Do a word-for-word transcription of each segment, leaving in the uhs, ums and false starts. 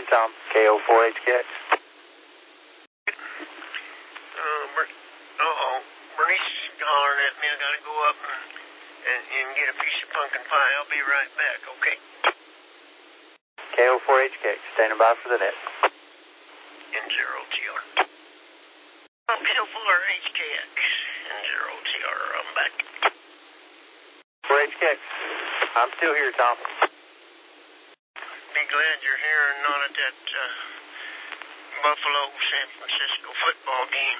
again, Tom. K O four H K X. Uh, Ber- uh-oh. Bernice is hollering at me. I gotta go up and, and, and get a piece of pumpkin pie. I'll be right back, okay? K O four H K X, standing by for the net. N zero T R. Oh, K O four H K X. N zero T R, I'm back. four H K X, I'm still here, Tom. Be glad you're here and not at that uh, Buffalo-San Francisco football game.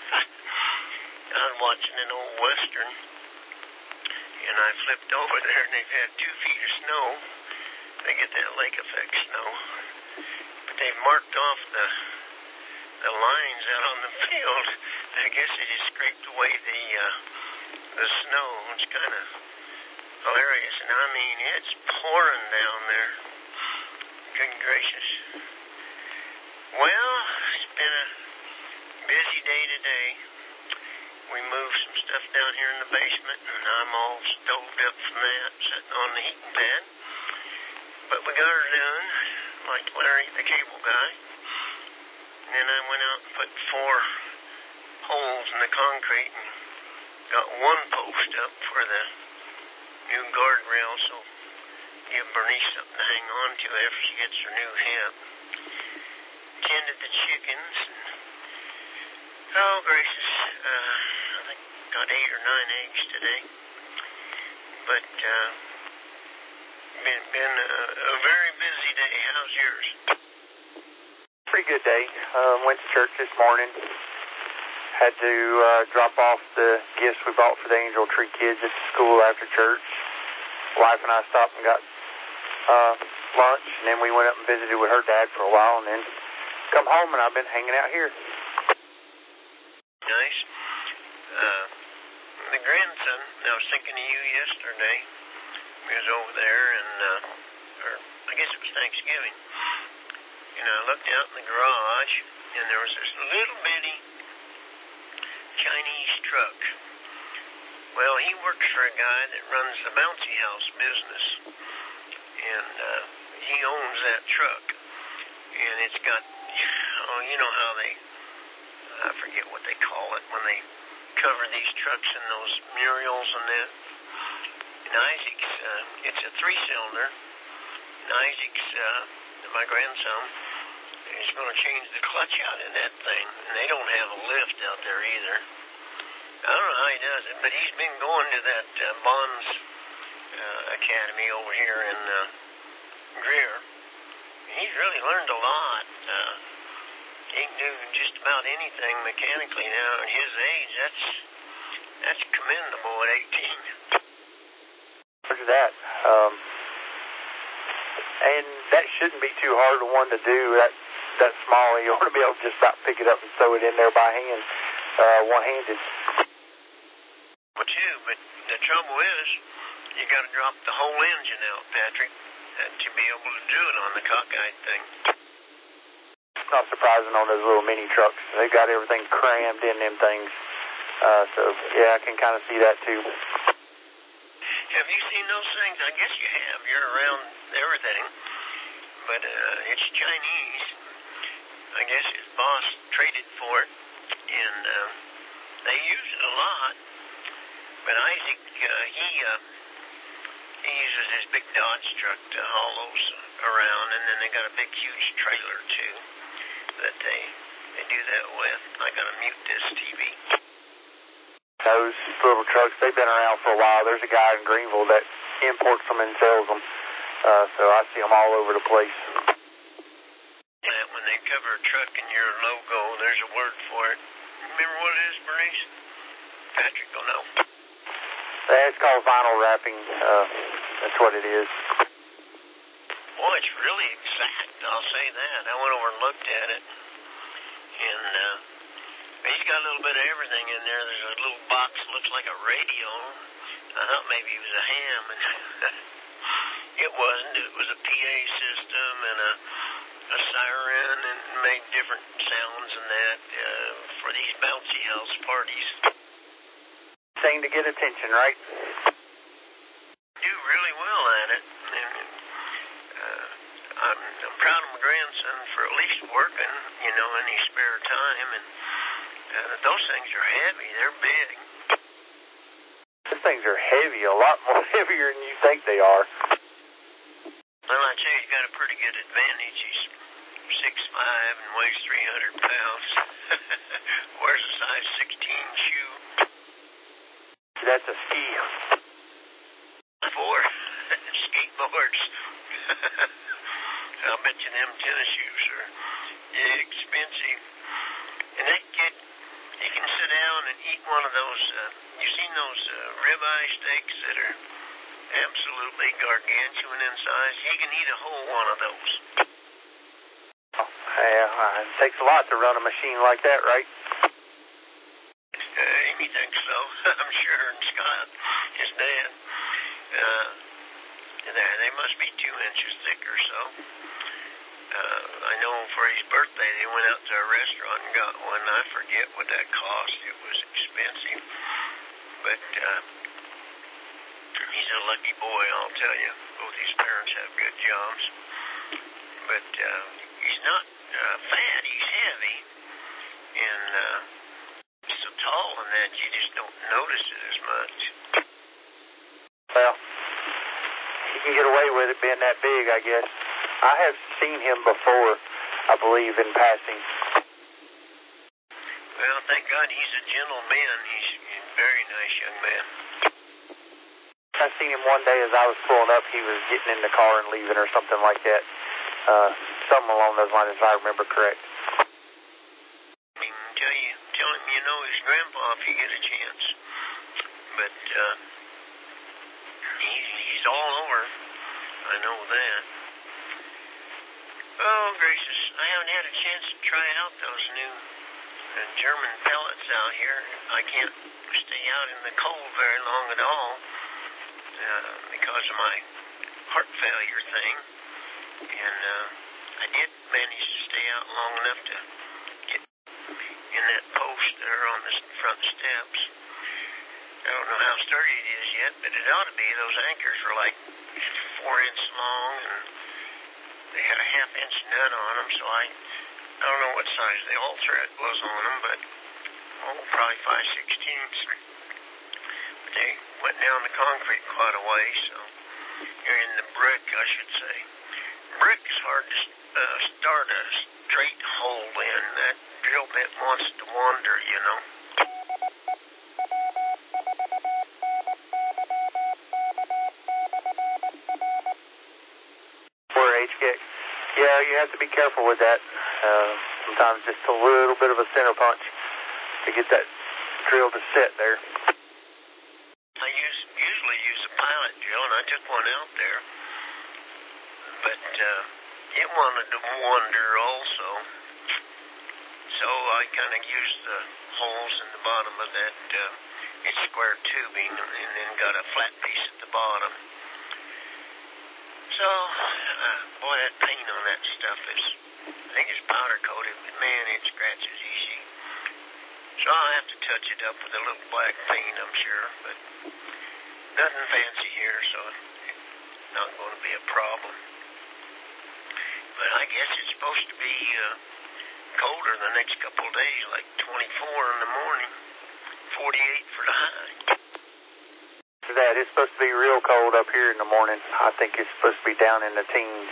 I was watching an old Western, and I flipped over there, and they've had two feet of snow. They get that lake effect snow. But they've marked off the the lines out on the field. I guess they just scraped away the uh, the snow. It's kind of hilarious. And I mean, it's pouring down there. Good gracious. Well, it's been a busy day today. We moved some stuff down here in the basement, and I'm all stoved up from that, sitting on the heating pad. But we got her done, like Larry, the cable guy. And then I went out and put four holes in the concrete and got one post up for the new guardrail, so give Bernice something to hang on to after she gets her new hip. Tended the chickens. Oh, gracious. Uh, I think got eight or nine eggs today. But, uh, been, been a, a very busy day. How's yours? Pretty good day. Uh, went to church this morning. Had to uh, drop off the gifts we bought for the Angel Tree kids at the school after church. Wife and I stopped and got uh, lunch, and then we went up and visited with her dad for a while, and then come home, and I've been hanging out here. Nice. Uh, the grandson, I was thinking of you yesterday. He was over there, and, uh, or I guess it was Thanksgiving. And I looked out in the garage, and there was this little bitty Chinese truck. Well, he works for a guy that runs the bouncy house business, and uh, he owns that truck. And it's got, oh, you know how they, I forget what they call it, when they cover these trucks in those murals and that. And Isaac's, uh, it's a three-cylinder, and Isaac's, uh, my grandson, is going to change the clutch out in that thing, and they don't have a lift out there either. I don't know how he does it, but he's been going to that uh, Bonds uh, Academy over here in uh, Greer. He's really learned a lot. Uh, he can do just about anything mechanically now. At his age, that's that's commendable at eighteen. Look at that. Um, and that shouldn't be too hard for one to do. That that small, you ought to be able to just about pick it up and throw it in there by hand, uh, one-handed. Well, too, but the trouble is, you got to drop the whole engine out, Patrick, uh, to be able to do it on the cockeyed thing. Not surprising on those little mini trucks. They've got everything crammed in them things. Uh, so, yeah, I can kind of see that, too. Have you seen those things? I guess you have. You're around everything. But uh, it's Chinese. I guess his boss traded for it, and uh, they use it a lot. But Isaac, uh, he uh, he uses his big Dodge truck to haul those around, and then they got a big, huge trailer, too, that they, they do that with. I got to mute this T V. Those little trucks, they've been around for a while. There's a guy in Greenville that imports them and sells them. Uh, so I see them all over the place. Yeah, when they cover a truck in your logo, there's a word for it. Remember what it is, Bernice? Patrick will know. Yeah, it's called vinyl wrapping. Uh, that's what it is. Boy, it's really exact. I'll say that. I went over and looked at it. And uh, he's got a little bit of everything in there. There's a little box that looks like a radio. I thought maybe it was a ham. And it wasn't. It was a P A system and a, a siren and made different sounds and that uh, for these bouncy house parties. Thing to get attention, right? Do really well at it. And, uh, I'm, I'm proud of my grandson for at least working, you know, in his spare time. And uh, those things are heavy. They're big. Those things are heavy, a lot more heavier than you think they are. Well, I'd say he's got a pretty good advantage. He's six five and weighs three hundred pounds. Wears a size sixteen shoe. That's a ski. Four skateboards. I'll bet you them tennis shoes are expensive. And that kid, he can sit down and eat one of those, uh, you've seen those uh, ribeye steaks that are absolutely gargantuan in size? He can eat a whole one of those. Oh, yeah, it takes a lot to run a machine like that, right? Uh, he thinks so, I'm sure. And Scott, his dad, uh, they, they must be two inches thick or so. Uh, I know for his birthday they went out to a restaurant and got one. I forget what that cost. It was expensive. But uh, he's a lucky boy, I'll tell you. Both his parents have good jobs. But uh, he's not uh, fat. He's heavy. And uh, so tall and that you just don't notice it as much. Well, he can get away with it being that big, I guess. I have seen him before, I believe, in passing. Well, thank God he's a gentleman. He's a very nice young man. I seen him one day as I was pulling up. He was getting in the car and leaving or something like that. Uh, something along those lines, if I remember correct. I mean, tell you, tell him you know his grandpa if you get a chance. But uh, he, he's all over. I know that. Oh, gracious, I haven't had a chance to try out those new uh, German pellets out here. I can't stay out in the cold very long at all uh, because of my heart failure thing. And uh, I did manage to stay out long enough to get in that post there on the front steps. I don't know how sturdy it is yet, but it ought to be. Those anchors are like four inches long, and they had a half inch nut on them, so I, I don't know what size the all thread was on them, but oh, probably five sixteenths. But they went down the concrete quite a way, so you're in the brick, I should say. Brick is hard to uh, start a straight hole in. That drill bit wants to wander, you know. Yeah, you have to be careful with that. Uh, sometimes just a little bit of a center punch to get that drill to sit there. I use, usually use a pilot drill, and I took one out there. But uh, it wanted to wander also. So I kind of used the holes in the bottom of that uh, it's square tubing and then got a flat piece at the bottom. So, uh, boy, that paint on that stuff is, I think it's powder coated, but man, it scratches easy. So I'll have to touch it up with a little black paint, I'm sure, but nothing fancy here, so it's not going to be a problem. But I guess it's supposed to be uh, colder the next couple of days, like twenty-four in the morning, forty-eight for the high. That it's supposed to be real cold up here in the morning. I think it's supposed to be down in the teens.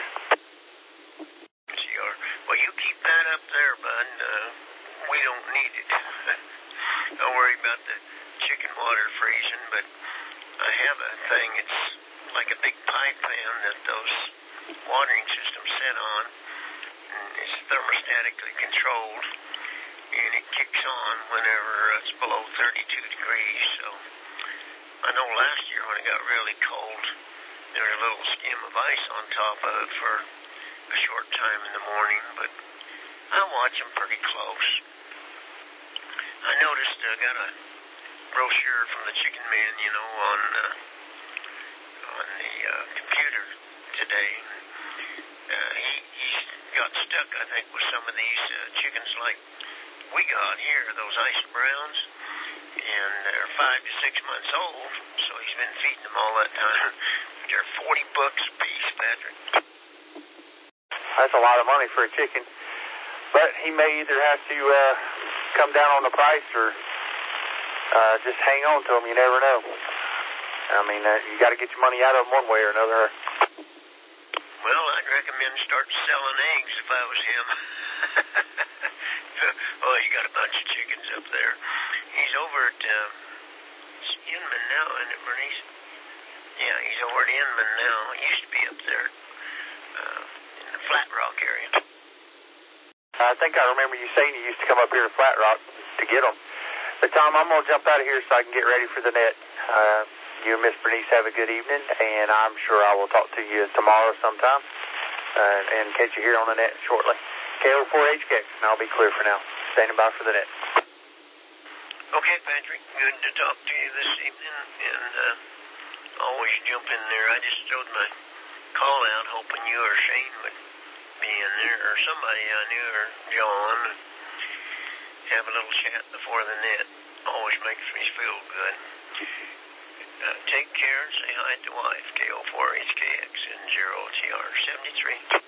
Sure. Well, you keep that up there, bud. Uh, we don't need it. Don't worry about the chicken water freezing, but I have a thing. It's like a big pipe fan that those watering systems sit on. And it's thermostatically controlled, and it kicks on whenever it's below thirty-two degrees. So I know last year when it got really cold, there was a little skim of ice on top of it for a short time in the morning, but I watch them pretty close. I noticed I uh, got a brochure from the Chicken Man, you know, on uh, on the uh, computer today. Uh, he he's got stuck, I think, with some of these uh, chickens like we got here, those ice browns. And they're five to six months old, so he's been feeding them all that time. They're forty bucks a piece, Patrick. That's a lot of money for a chicken. But he may either have to uh, come down on the price or uh, just hang on to them. You never know. I mean, uh, you got to get your money out of them one way or another. Well, I'd recommend start selling eggs if I was him. Oh, you got a bunch of chickens up there. He's over at uh, Inman now, isn't it, Bernice? Yeah, he's over at Inman now. He used to be up there uh, in the Flat Rock area. I think I remember you saying you used to come up here to Flat Rock to get them. But, Tom, I'm going to jump out of here so I can get ready for the net. Uh, you and Miss Bernice have a good evening, and I'm sure I will talk to you tomorrow sometime uh, and catch you here on the net shortly. K O four H K X, and I'll be clear for now. Standing by for the net. Okay, Patrick. Good to talk to you this evening, and uh, always jump in there. I just throwed my call out hoping you or Shane would be in there, or somebody I knew, or John, and have a little chat before the net. Always makes me feel good. Uh, take care and say hi to wife, K O four H K X and zero T R seventy-three.